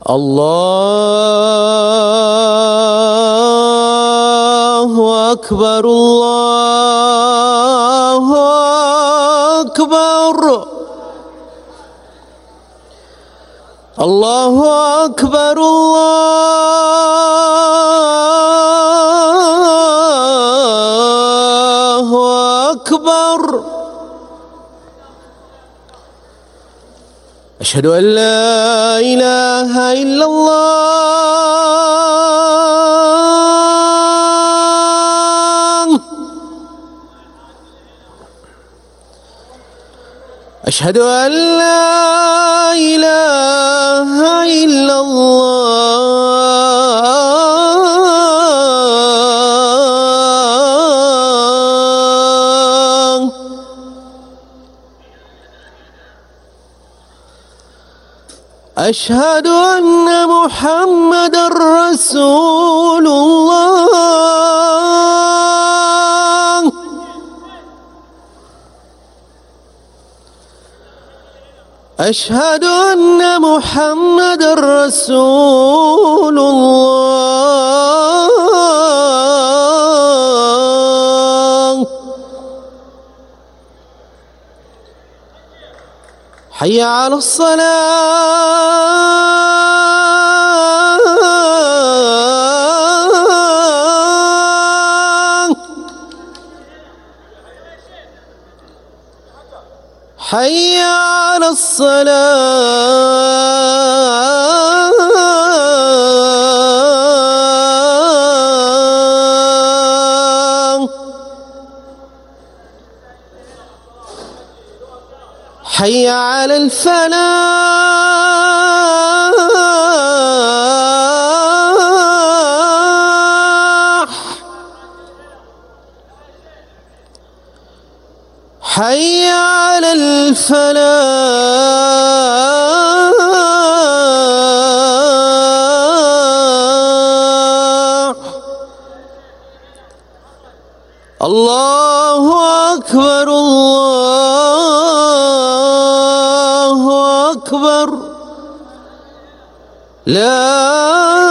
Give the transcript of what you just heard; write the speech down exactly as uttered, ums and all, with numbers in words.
الله أكبر الله أكبر الله أكبر الله أكبر. أشهد أن لا إله إلا الله. أشهد أن لا إله إلا الله. أشهد أن محمدًا رسول الله. أشهد أن محمدًا رسول الله. حي على الصلاة. حي على الصلاة. حي على الفلاح. حي على الفلاح. الله أكبر الله أكبر. لا